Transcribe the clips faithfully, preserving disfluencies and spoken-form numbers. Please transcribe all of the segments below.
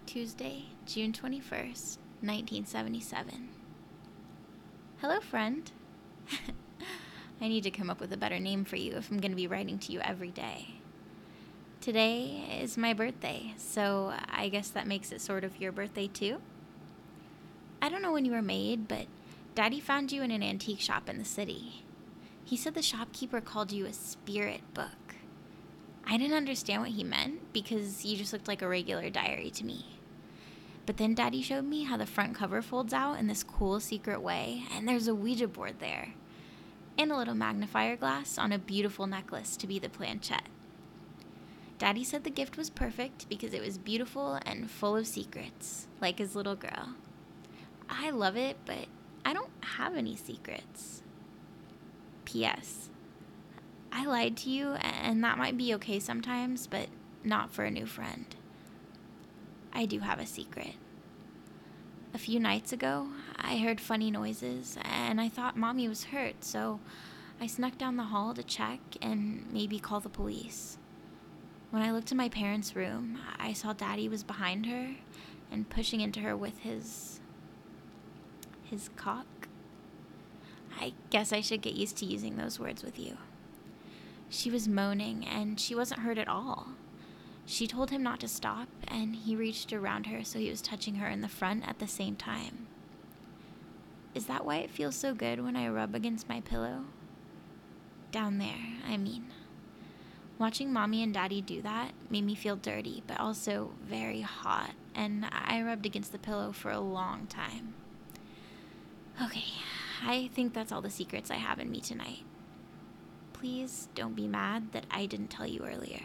Tuesday, June twenty-first, nineteen seventy-seven. Hello, friend. I need to come up with a better name for you if I'm going to be writing to you every day. Today is my birthday, so I guess that makes it sort of your birthday too. I don't know when you were made, but Daddy found you in an antique shop in the city. He said the shopkeeper called you a spirit book. I didn't understand what he meant because you just looked like a regular diary to me. But then Daddy showed me how the front cover folds out in this cool secret way, and there's a Ouija board there, and a little magnifier glass on a beautiful necklace to be the planchette. Daddy said the gift was perfect because it was beautiful and full of secrets, like his little girl. I love it, but I don't have any secrets. P S. I lied to you, and that might be okay sometimes, but not for a new friend. I do have a secret. A few nights ago, I heard funny noises, and I thought Mommy was hurt, so I snuck down the hall to check and maybe call the police. When I looked in my parents' room, I saw Daddy was behind her and pushing into her with his... his cock. I guess I should get used to using those words with you. She was moaning, and she wasn't hurt at all. She told him not to stop, and he reached around her so he was touching her in the front at the same time. Is that why it feels so good when I rub against my pillow? Down there, I mean. Watching Mommy and Daddy do that made me feel dirty, but also very hot, and I rubbed against the pillow for a long time. Okay, I think that's all the secrets I have in me tonight. Please don't be mad that I didn't tell you earlier.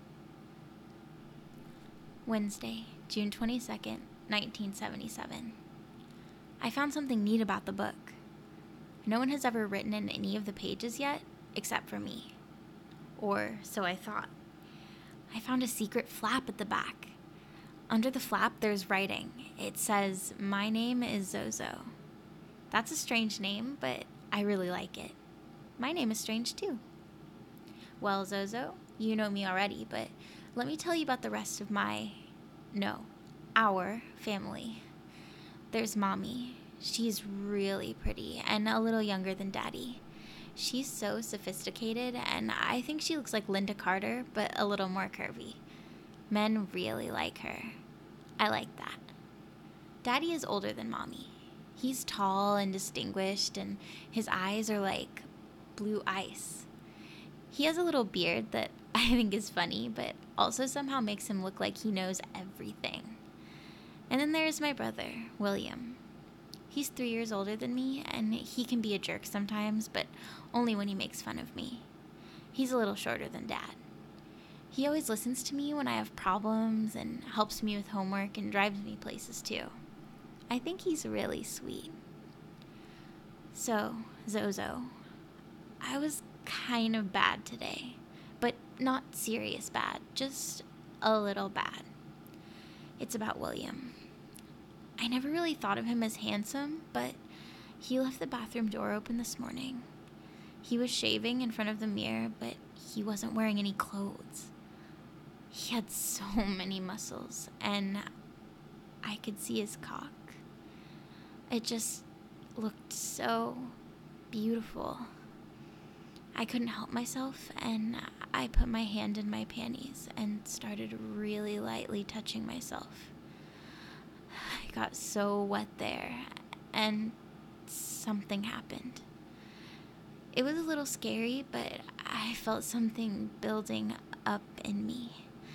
Wednesday, June twenty-second, nineteen seventy-seven. I found something neat about the book. No one has ever written in any of the pages yet, except for me. Or so I thought. I found a secret flap at the back. Under the flap, there's writing. It says, "My name is Zozo." That's a strange name, but I really like it. My name is strange too. Well, Zozo, you know me already, but let me tell you about the rest of my, no, our family. There's Mommy. She's really pretty and a little younger than Daddy. She's so sophisticated, and I think she looks like Linda Carter, but a little more curvy. Men really like her. I like that. Daddy is older than Mommy. He's tall and distinguished, and his eyes are like blue ice. He has a little beard that I think is funny, but also somehow makes him look like he knows everything. And then there's my brother, William. He's three years older than me, and he can be a jerk sometimes, but only when he makes fun of me. He's a little shorter than Dad. He always listens to me when I have problems and helps me with homework and drives me places too. I think he's really sweet. So, Zozo, I was kind of bad today, but not serious bad, just a little bad. It's about William. I never really thought of him as handsome, but he left the bathroom door open this morning. He was shaving in front of the mirror, but he wasn't wearing any clothes. He had so many muscles, and I could see his cock. It just looked so beautiful. I couldn't help myself, and I put my hand in my panties and started really lightly touching myself. I got so wet there, and something happened. It was a little scary, but I felt something building up in me.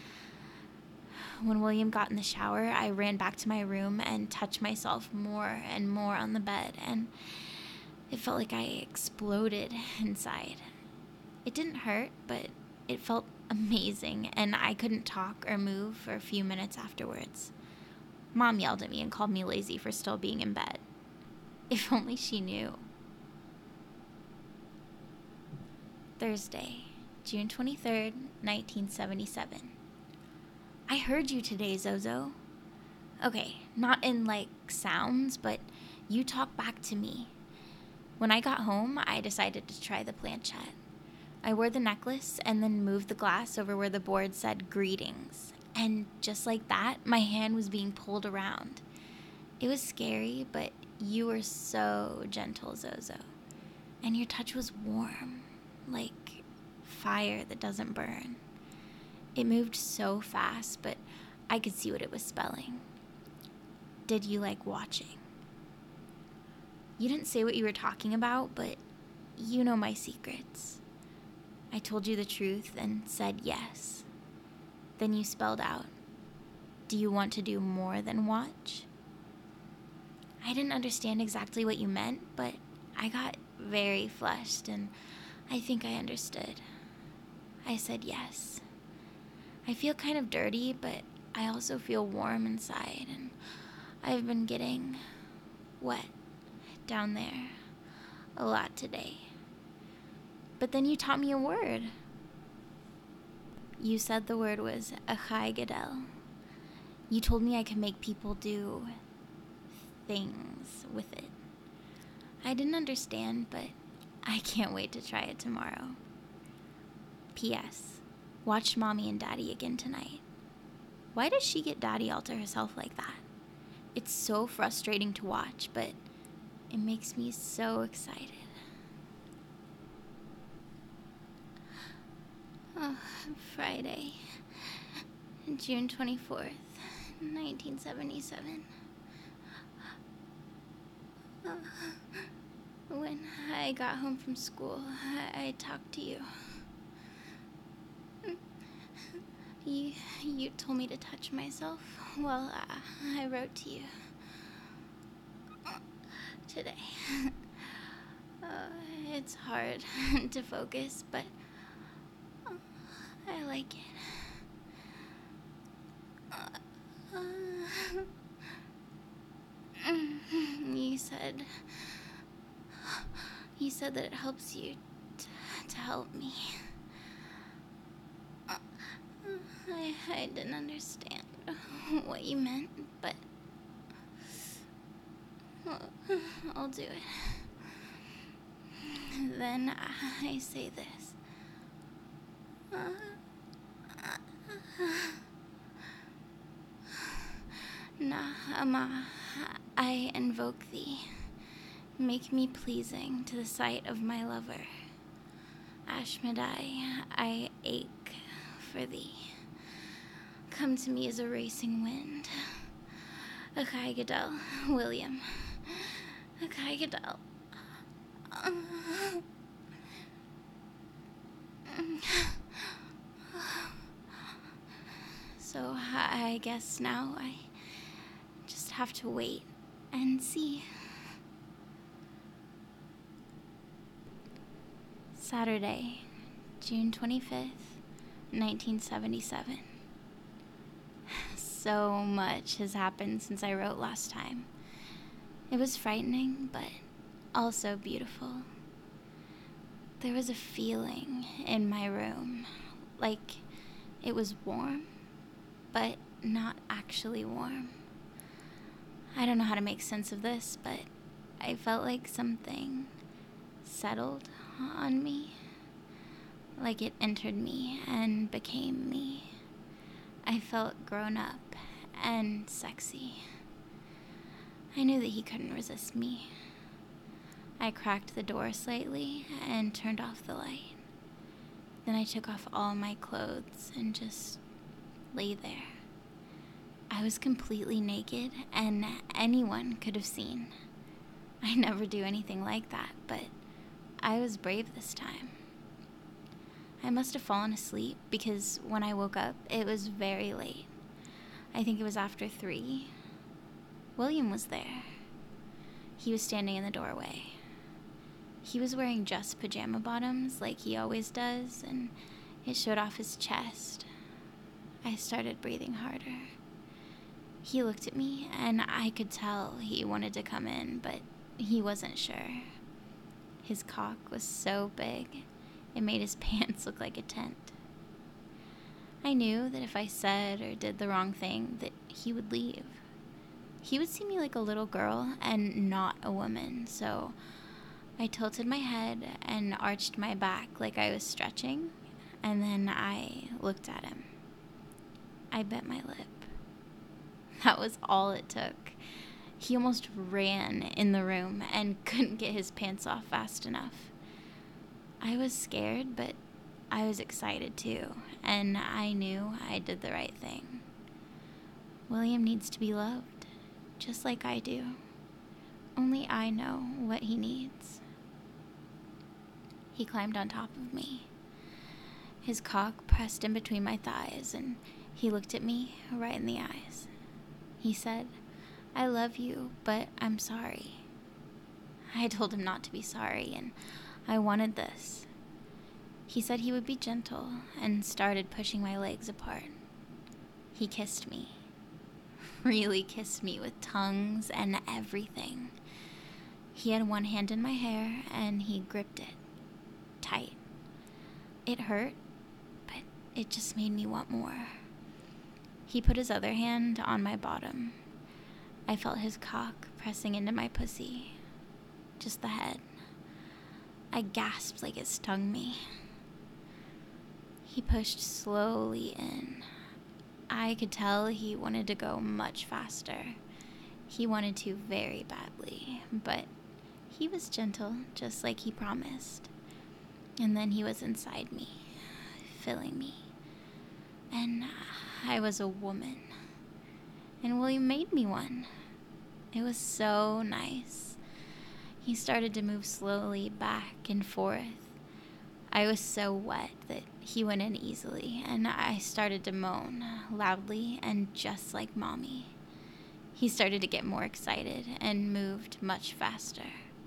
When William got in the shower, I ran back to my room and touched myself more and more on the bed, and it felt like I exploded inside. It didn't hurt, but it felt amazing, and I couldn't talk or move for a few minutes afterwards. Mom yelled at me and called me lazy for still being in bed. If only she knew. Thursday, June twenty-third, nineteen seventy-seven. I heard you today, Zozo. Okay, not in, like, sounds, but you talk back to me. When I got home, I decided to try the planchette. I wore the necklace and then moved the glass over where the board said greetings, And just like that, my hand was being pulled around. It was scary, but you were so gentle, Zozo. And your touch was warm, like fire that doesn't burn. It moved so fast, but I could see what it was spelling. Did you like watching? You didn't say what you were talking about, but you know my secrets. I told you the truth and said yes. Then you spelled out, do you want to do more than watch? I didn't understand exactly what you meant, but I got very flushed and I think I understood. I said yes. I feel kind of dirty, but I also feel warm inside, and I've been getting wet down there a lot today. But then you taught me a word. You said the word was Achai Gadel. You told me I could make people do things with it. I didn't understand, but I can't wait to try it tomorrow. P S. Watch Mommy and Daddy again tonight. Why does she get Daddy all to herself like that? It's so frustrating to watch, but it makes me so excited. Oh, Friday, June twenty-fourth, nineteen seventy-seven. Uh, when I got home from school, I, I talked to you. You, you told me to touch myself. Well, I, I wrote to you today. Uh, it's hard to focus, but I like it. Uh, uh, you said... You said that it helps you t- to help me. Uh, I, I didn't understand what you meant, but... Well, I'll do it. Then I say this. Na'ama, I invoke thee. Make me pleasing to the sight of my lover. Ashmedai, I ache for thee. Come to me as a racing wind. Achai Gadel, William. Achai Gadel. So I guess now I just have to wait and see. Saturday, June twenty-fifth, nineteen seventy-seven. So much has happened since I wrote last time. It was frightening, but also beautiful. There was a feeling in my room, like it was warm, but not actually warm. I don't know how to make sense of this, but I felt like something settled on me, like it entered me and became me. I felt grown up and sexy. I knew that he couldn't resist me. I cracked the door slightly and turned off the light. Then I took off all my clothes and just lay there. I was completely naked, and anyone could have seen. I never do anything like that, but I was brave this time. I must have fallen asleep because when I woke up, it was very late. I think it was after three. William was there. He was standing in the doorway. He was wearing just pajama bottoms like he always does, and it showed off his chest. I started breathing harder. He looked at me, and I could tell he wanted to come in, but he wasn't sure. His cock was so big, it made his pants look like a tent. I knew that if I said or did the wrong thing, that he would leave. He would see me like a little girl and not a woman, so I tilted my head and arched my back like I was stretching, and then I looked at him. I bit my lip. That was all it took. He almost ran in the room and couldn't get his pants off fast enough. I was scared, but I was excited too, and I knew I did the right thing. William needs to be loved, just like I do. Only I know what he needs. He climbed on top of me. His cock pressed in between my thighs, and he looked at me right in the eyes. He said, "I love you, but I'm sorry." I told him not to be sorry, and I wanted this. He said he would be gentle and started pushing my legs apart. He kissed me. Really kissed me with tongues and everything. He had one hand in my hair and he gripped it tight. It hurt, but it just made me want more. He put his other hand on my bottom. I felt his cock pressing into my pussy. Just the head. I gasped like it stung me. He pushed slowly in. I could tell he wanted to go much faster. He wanted to very badly, but he was gentle, just like he promised. And then he was inside me, filling me. And I was a woman. And William made me one. It was so nice. He started to move slowly back and forth. I was so wet that he went in easily, and I started to moan loudly and just like Mommy. He started to get more excited and moved much faster.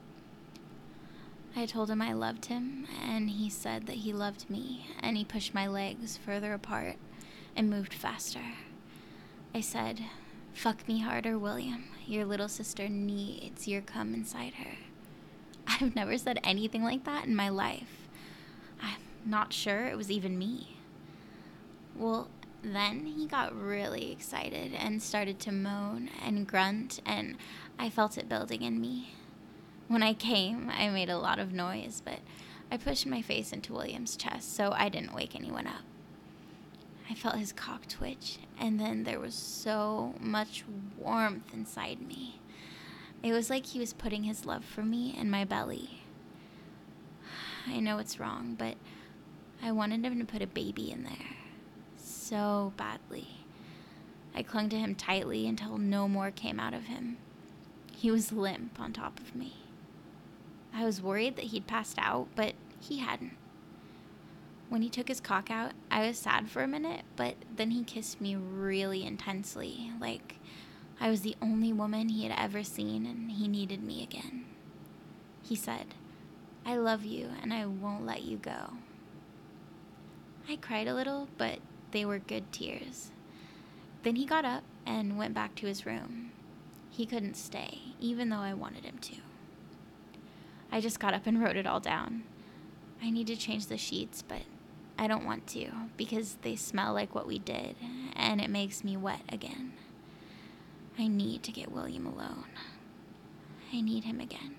I told him I loved him, and he said that he loved me, and he pushed my legs further apart and moved faster. I said, "Fuck me harder, William. Your little sister needs your cum inside her." I've never said anything like that in my life. I'm not sure it was even me. Well, then he got really excited and started to moan and grunt, and I felt it building in me. When I came, I made a lot of noise, but I pushed my face into William's chest so I didn't wake anyone up. I felt his cock twitch, and then there was so much warmth inside me. It was like he was putting his love for me in my belly. I know it's wrong, but I wanted him to put a baby in there so badly. I clung to him tightly until no more came out of him. He was limp on top of me. I was worried that he'd passed out, but he hadn't. When he took his cock out, I was sad for a minute, but then he kissed me really intensely, like I was the only woman he had ever seen and he needed me again. He said, "I love you and I won't let you go." I cried a little, but they were good tears. Then he got up and went back to his room. He couldn't stay, even though I wanted him to. I just got up and wrote it all down. I need to change the sheets, but I don't want to because they smell like what we did, and it makes me wet again. I need to get William alone. I need him again.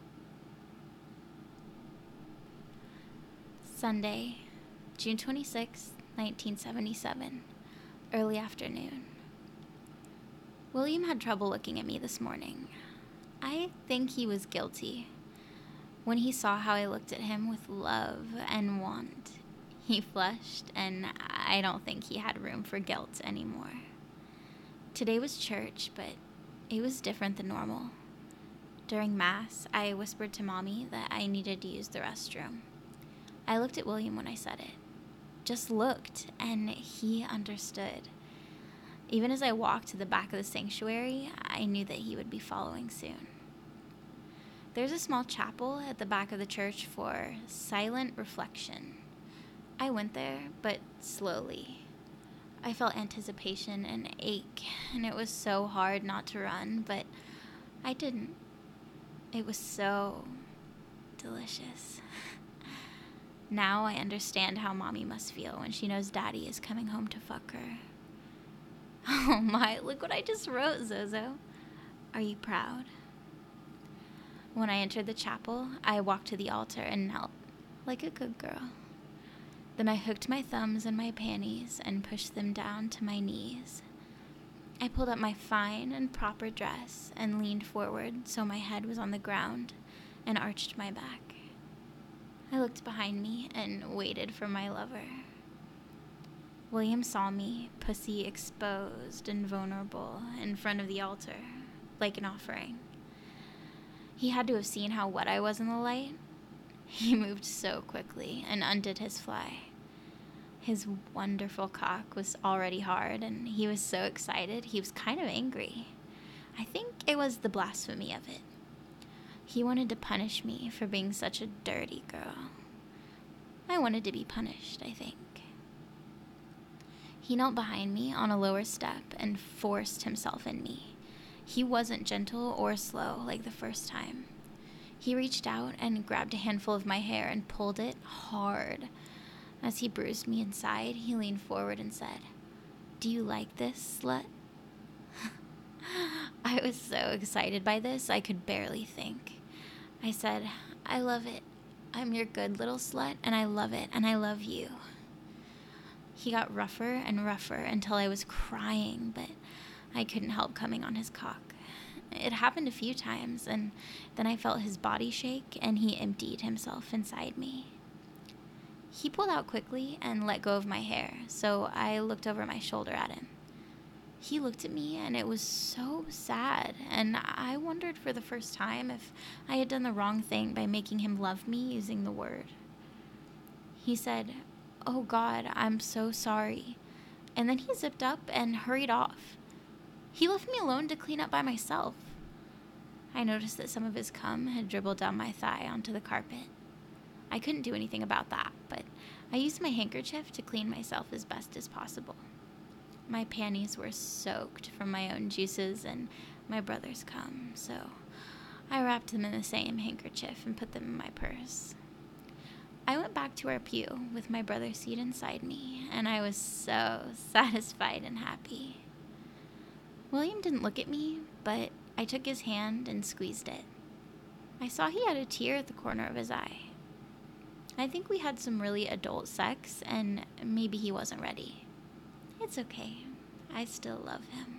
Sunday, June twenty-sixth, nineteen seventy-seven, early afternoon. William had trouble looking at me this morning. I think he was guilty. When he saw how I looked at him with love and want, he flushed, and I don't think he had room for guilt anymore. Today was church, but it was different than normal. During Mass, I whispered to Mommy that I needed to use the restroom. I looked at William when I said it. Just looked, and he understood. Even as I walked to the back of the sanctuary, I knew that he would be following soon. There's a small chapel at the back of the church for silent reflection. I went there, but slowly. I felt anticipation and ache, and it was so hard not to run, but I didn't. It was so delicious. Now I understand how Mommy must feel when she knows Daddy is coming home to fuck her. Oh my, look what I just wrote, Zozo. Are you proud? When I entered the chapel, I walked to the altar and knelt like a good girl. Then I hooked my thumbs in my panties and pushed them down to my knees. I pulled up my fine and proper dress and leaned forward so my head was on the ground and arched my back. I looked behind me and waited for my lover. William saw me, pussy exposed and vulnerable, in front of the altar, like an offering. He had to have seen how wet I was in the light. He moved so quickly and undid his fly. His wonderful cock was already hard, and he was so excited he was kind of angry. I think it was the blasphemy of it. He wanted to punish me for being such a dirty girl. I wanted to be punished, I think. He knelt behind me on a lower step and forced himself in me. He wasn't gentle or slow like the first time. He reached out and grabbed a handful of my hair and pulled it hard. As he bruised me inside, he leaned forward and said, "Do you like this, slut?" I was so excited by this, I could barely think. I said, "I love it. I'm your good little slut, and I love it, and I love you." He got rougher and rougher until I was crying, but I couldn't help coming on his cock. It happened a few times, and then I felt his body shake, and he emptied himself inside me. He pulled out quickly and let go of my hair, so I looked over my shoulder at him. He looked at me, and it was so sad, and I wondered for the first time if I had done the wrong thing by making him love me using the word. He said, "Oh God, I'm so sorry," and then he zipped up and hurried off. He left me alone to clean up by myself. I noticed that some of his cum had dribbled down my thigh onto the carpet. I couldn't do anything about that, but I used my handkerchief to clean myself as best as possible. My panties were soaked from my own juices and my brother's cum, so I wrapped them in the same handkerchief and put them in my purse. I went back to our pew with my brother's seat inside me, and I was so satisfied and happy. William didn't look at me, but I took his hand and squeezed it. I saw he had a tear at the corner of his eye. I think we had some really adult sex, and maybe he wasn't ready. It's okay. I still love him.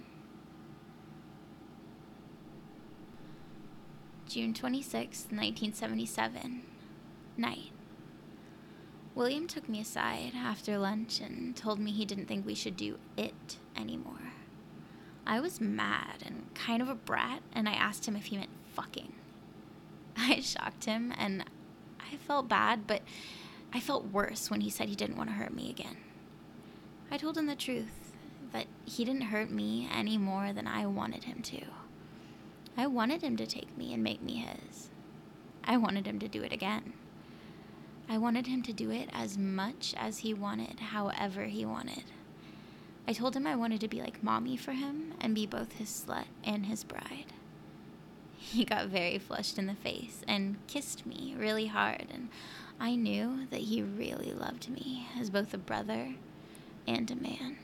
June twenty-sixth, nineteen seventy-seven. Night. William took me aside after lunch and told me he didn't think we should do it anymore. I was mad and kind of a brat, and I asked him if he meant fucking. I shocked him, and I felt bad, but I felt worse when he said he didn't want to hurt me again. I told him the truth, that he didn't hurt me any more than I wanted him to. I wanted him to take me and make me his. I wanted him to do it again. I wanted him to do it as much as he wanted, however he wanted. I told him I wanted to be like mommy for him and be both his slut and his bride. He got very flushed in the face and kissed me really hard, and I knew that he really loved me as both a brother and a man.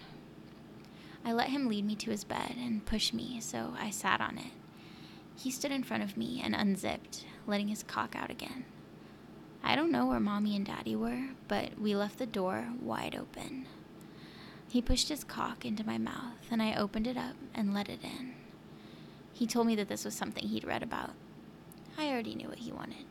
I let him lead me to his bed and push me, so I sat on it. He stood in front of me and unzipped, letting his cock out again. I don't know where mommy and daddy were, but we left the door wide open. He pushed his cock into my mouth, and I opened it up and let it in. He told me that this was something he'd read about. I already knew what he wanted.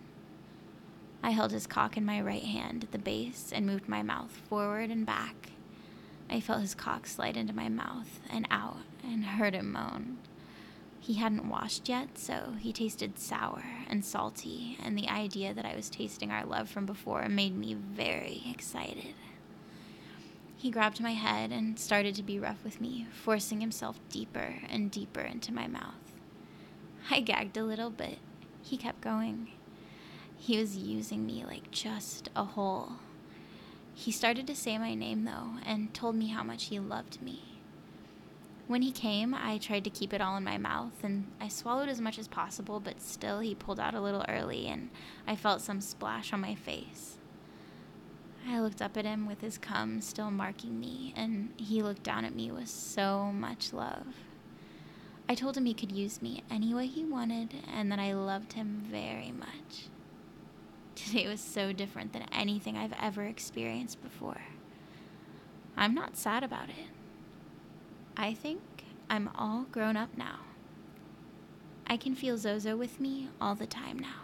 I held his cock in my right hand at the base and moved my mouth forward and back. I felt his cock slide into my mouth and out and heard him moan. He hadn't washed yet, so he tasted sour and salty, and the idea that I was tasting our love from before made me very excited. He grabbed my head and started to be rough with me, forcing himself deeper and deeper into my mouth. I gagged a little, but he kept going. He was using me like just a hole. He started to say my name, though, and told me how much he loved me. When he came, I tried to keep it all in my mouth, and I swallowed as much as possible, but still he pulled out a little early, and I felt some splash on my face. I looked up at him with his cum still marking me, and he looked down at me with so much love. I told him he could use me any way he wanted, and that I loved him very much. Today was so different than anything I've ever experienced before. I'm not sad about it. I think I'm all grown up now. I can feel Zozo with me all the time now.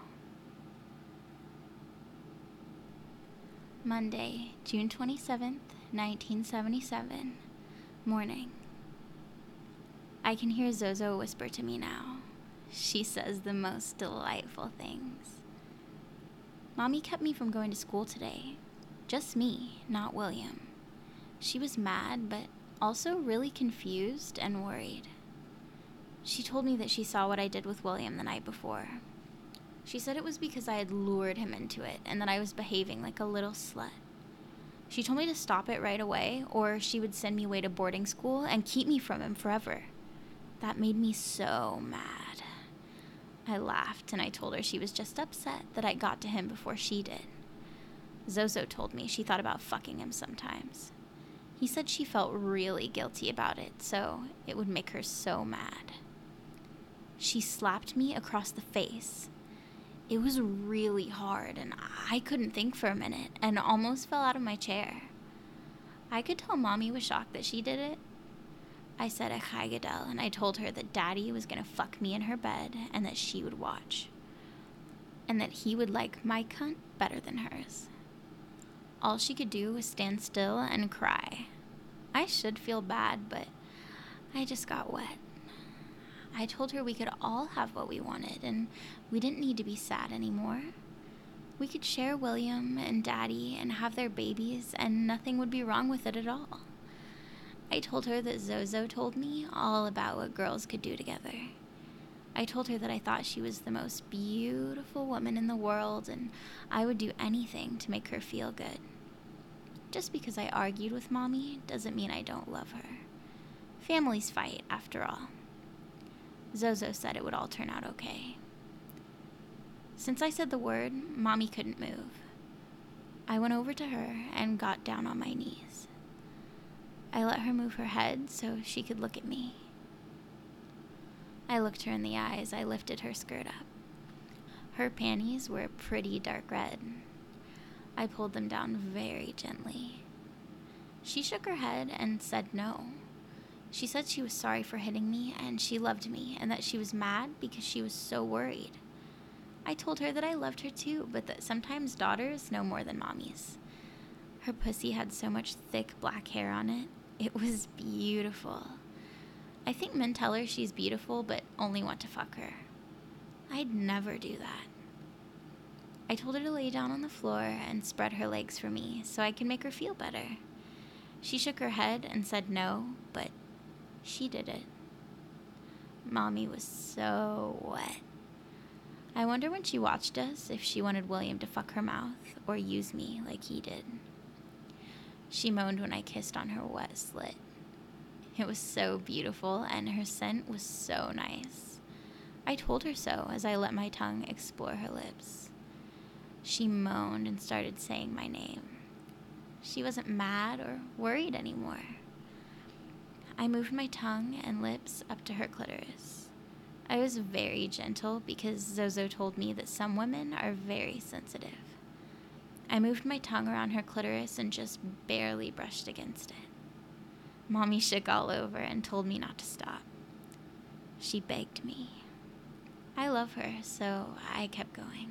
Monday, June twenty-seventh, nineteen seventy-seven, morning. I can hear Zozo whisper to me now. She says the most delightful things. Mommy kept me from going to school today. Just me, not William. She was mad, but also really confused and worried. She told me that she saw what I did with William the night before. She said it was because I had lured him into it and that I was behaving like a little slut. She told me to stop it right away or she would send me away to boarding school and keep me from him forever. That made me so mad. I laughed and I told her she was just upset that I got to him before she did. Zozo told me she thought about fucking him sometimes. He said she felt really guilty about it, so it would make her so mad. She slapped me across the face. It was really hard, and I couldn't think for a minute, and almost fell out of my chair. I could tell Mommy was shocked that she did it. I said a Chai Gadol, and I told her that Daddy was gonna fuck me in her bed, and that she would watch. And that he would like my cunt better than hers. All she could do was stand still and cry. I should feel bad, but I just got wet. I told her we could all have what we wanted, and we didn't need to be sad anymore. We could share William and Daddy and have their babies, and nothing would be wrong with it at all. I told her that Zozo told me all about what girls could do together. I told her that I thought she was the most beautiful woman in the world, and I would do anything to make her feel good. Just because I argued with Mommy doesn't mean I don't love her. Families fight, after all. Zozo said it would all turn out okay. Since I said the word, Mommy couldn't move. I went over to her and got down on my knees. I let her move her head so she could look at me. I looked her in the eyes. I lifted her skirt up. Her panties were a pretty dark red. I pulled them down very gently. She shook her head and said no. She said she was sorry for hitting me and she loved me and that she was mad because she was so worried. I told her that I loved her too, but that sometimes daughters know more than mommies. Her pussy had so much thick black hair on it. It was beautiful. I think men tell her she's beautiful but only want to fuck her. I'd never do that. I told her to lay down on the floor and spread her legs for me so I could make her feel better. She shook her head and said no, but she did it. Mommy was so wet. I wonder when she watched us if she wanted William to fuck her mouth or use me like he did. She moaned when I kissed on her wet slit. It was so beautiful and her scent was so nice. I told her so as I let my tongue explore her lips. She moaned and started saying my name. She wasn't mad or worried anymore. I moved my tongue and lips up to her clitoris. I was very gentle because Zozo told me that some women are very sensitive. I moved my tongue around her clitoris and just barely brushed against it. Mommy shook all over and told me not to stop. She begged me. I love her, so I kept going.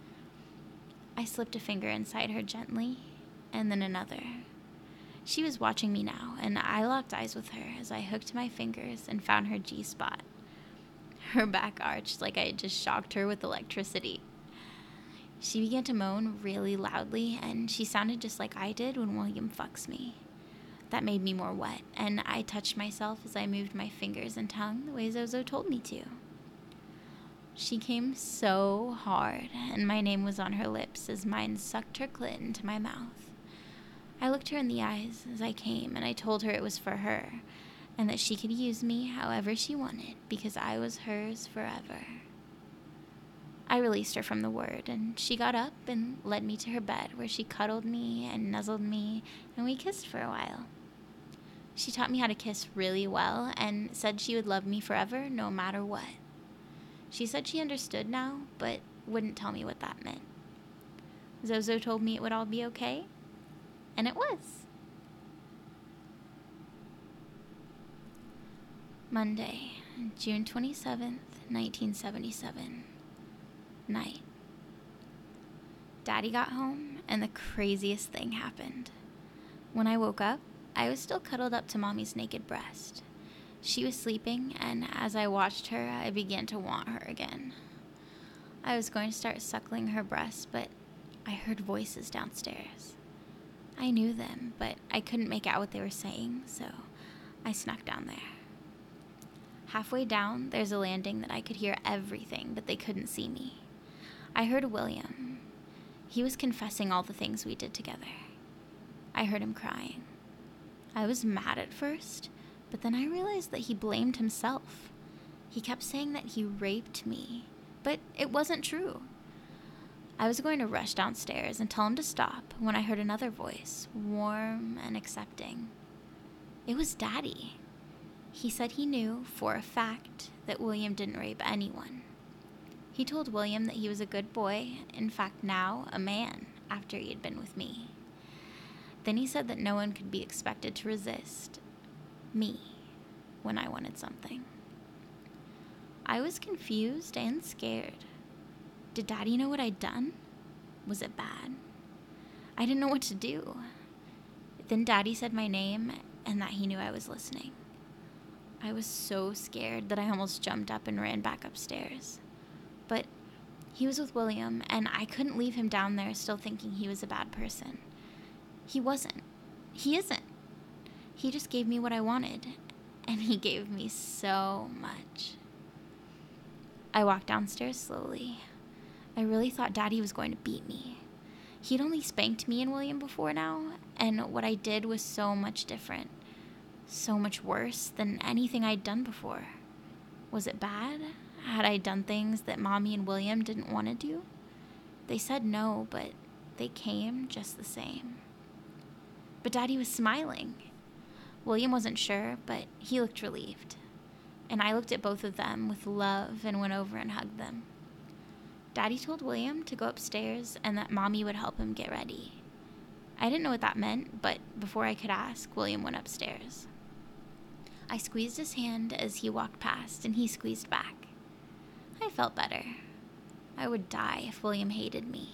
I slipped a finger inside her gently, and then another. She was watching me now, and I locked eyes with her as I hooked my fingers and found her G-spot. Her back arched like I had just shocked her with electricity. She began to moan really loudly, and she sounded just like I did when William fucks me. That made me more wet, and I touched myself as I moved my fingers and tongue the way Zozo told me to. She came so hard, and my name was on her lips as mine sucked her clit into my mouth. I looked her in the eyes as I came, and I told her it was for her, and that she could use me however she wanted because I was hers forever. I released her from the word, and she got up and led me to her bed where she cuddled me and nuzzled me, and we kissed for a while. She taught me how to kiss really well and said she would love me forever no matter what. She said she understood now, but wouldn't tell me what that meant. Zozo told me it would all be okay, and it was. Monday, June twenty-seventh, nineteen seventy-seven. Night. Daddy got home, and the craziest thing happened. When I woke up, I was still cuddled up to Mommy's naked breast. She was sleeping, and as I watched her, I began to want her again. I was going to start suckling her breast, but I heard voices downstairs. I knew them, but I couldn't make out what they were saying, so I snuck down there. Halfway down, there's a landing that I could hear everything, but they couldn't see me. I heard William. He was confessing all the things we did together. I heard him crying. I was mad at first, but then I realized that he blamed himself. He kept saying that he raped me, but it wasn't true. I was going to rush downstairs and tell him to stop when I heard another voice, warm and accepting. It was Daddy. He said he knew for a fact that William didn't rape anyone. He told William that he was a good boy, in fact now a man, after he had been with me. Then he said that no one could be expected to resist me when I wanted something. I was confused and scared. Did Daddy know what I'd done? Was it bad? I didn't know what to do. Then Daddy said my name and that he knew I was listening. I was so scared that I almost jumped up and ran back upstairs. But he was with William, and I couldn't leave him down there still thinking he was a bad person. He wasn't. He isn't. He just gave me what I wanted, and he gave me so much. I walked downstairs slowly. I really thought Daddy was going to beat me. He'd only spanked me and William before now, and what I did was so much different, so much worse than anything I'd done before. Was it bad? Had I done things that Mommy and William didn't want to do? They said no, but they came just the same. But Daddy was smiling. William wasn't sure, but he looked relieved. And I looked at both of them with love and went over and hugged them. Daddy told William to go upstairs and that Mommy would help him get ready. I didn't know what that meant, but before I could ask, William went upstairs. I squeezed his hand as he walked past, and he squeezed back. I felt better. I would die if William hated me.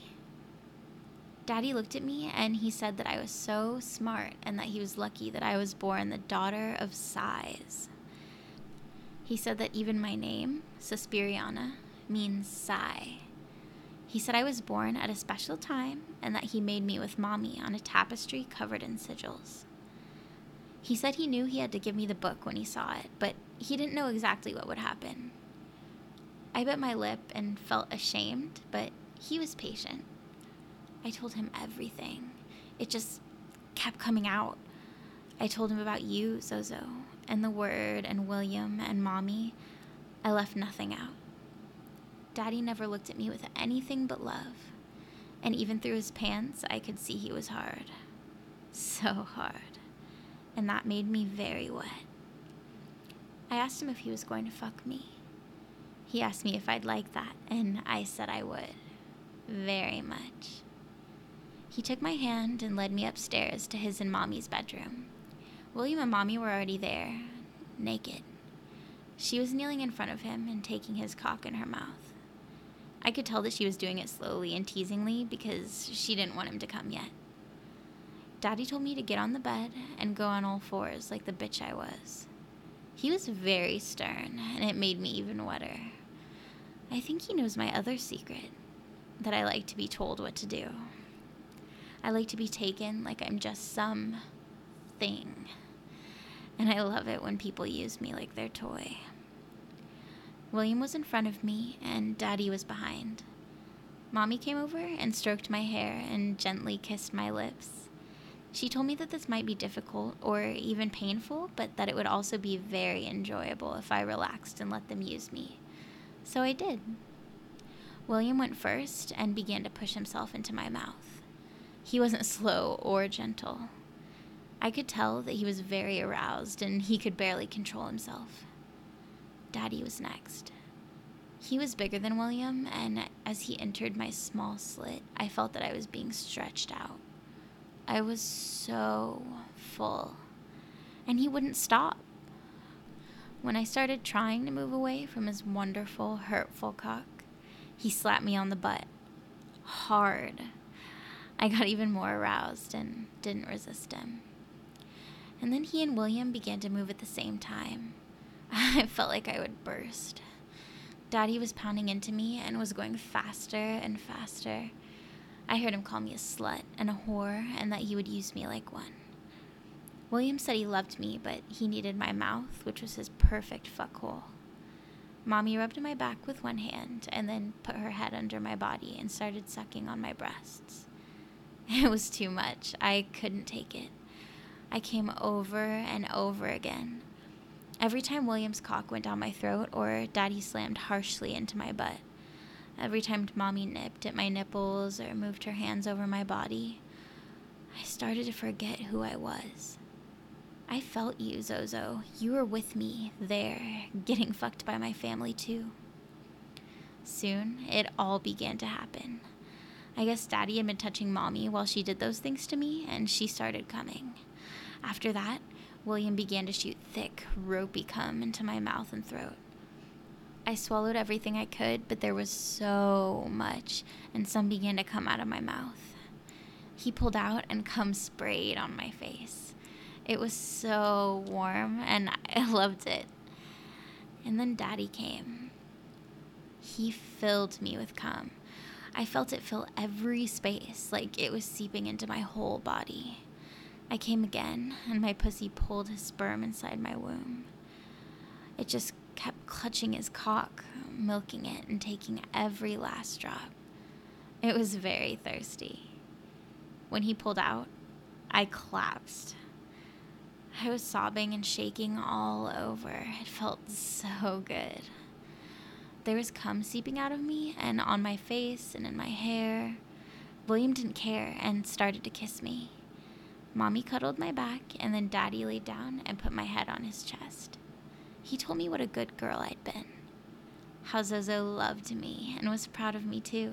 Daddy looked at me and he said that I was so smart and that he was lucky that I was born the daughter of sighs. He said that even my name, Suspiriana, means sigh. He said I was born at a special time and that he made me with Mommy on a tapestry covered in sigils. He said he knew he had to give me the book when he saw it, but he didn't know exactly what would happen. I bit my lip and felt ashamed, but he was patient. I told him everything. It just kept coming out. I told him about you, Zozo, and the word, and William, and Mommy. I left nothing out. Daddy never looked at me with anything but love. And even through his pants, I could see he was hard. So hard. And that made me very wet. I asked him if he was going to fuck me. He asked me if I'd like that, and I said I would. Very much. He took my hand and led me upstairs to his and Mommy's bedroom. William and Mommy were already there, naked. She was kneeling in front of him and taking his cock in her mouth. I could tell that she was doing it slowly and teasingly because she didn't want him to come yet. Daddy told me to get on the bed and go on all fours like the bitch I was. He was very stern, and it made me even wetter. I think he knows my other secret, that I like to be told what to do. I like to be taken like I'm just some thing. And I love it when people use me like their toy. William was in front of me, and Daddy was behind. Mommy came over and stroked my hair and gently kissed my lips. She told me that this might be difficult or even painful, but that it would also be very enjoyable if I relaxed and let them use me. So I did. William went first and began to push himself into my mouth. He wasn't slow or gentle. I could tell that he was very aroused and he could barely control himself. Daddy was next. He was bigger than William, and as he entered my small slit, I felt that I was being stretched out. I was so full, and he wouldn't stop. When I started trying to move away from his wonderful, hurtful cock, he slapped me on the butt. Hard. I got even more aroused and didn't resist him. And then he and William began to move at the same time. I felt like I would burst. Daddy was pounding into me and was going faster and faster. I heard him call me a slut and a whore and that he would use me like one. William said he loved me, but he needed my mouth, which was his perfect fuckhole. Mommy rubbed my back with one hand and then put her head under my body and started sucking on my breasts. It was too much. I couldn't take it. I came over and over again. Every time William's cock went down my throat or Daddy slammed harshly into my butt. Every time Mommy nipped at my nipples or moved her hands over my body, I started to forget who I was. I felt you, Zozo. You were with me, there, getting fucked by my family too. Soon, it all began to happen. I guess Daddy had been touching Mommy while she did those things to me, and she started coming. After that, William began to shoot thick, ropey cum into my mouth and throat. I swallowed everything I could, but there was so much, and some began to come out of my mouth. He pulled out, and cum sprayed on my face. It was so warm, and I loved it. And then Daddy came. He filled me with cum. I felt it fill every space, like it was seeping into my whole body. I came again, and my pussy pulled his sperm inside my womb. It just kept clutching his cock, milking it, and taking every last drop. It was very thirsty. When he pulled out, I collapsed. I was sobbing and shaking all over. It felt so good. There was cum seeping out of me, and on my face and in my hair. William didn't care and started to kiss me. Mommy cuddled my back, and then Daddy laid down and put my head on his chest. He told me what a good girl I'd been. How Zozo loved me and was proud of me too.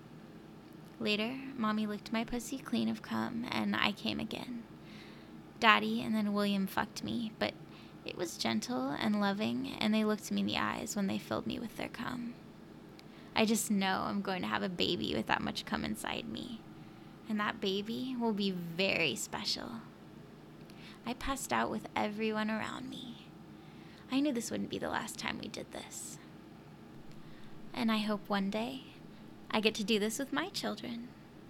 Later, Mommy licked my pussy clean of cum, and I came again. Daddy and then William fucked me, but it was gentle and loving, and they looked me in the eyes when they filled me with their cum. I just know I'm going to have a baby with that much cum inside me. And that baby will be very special. I passed out with everyone around me. I knew this wouldn't be the last time we did this. And I hope one day I get to do this with my children.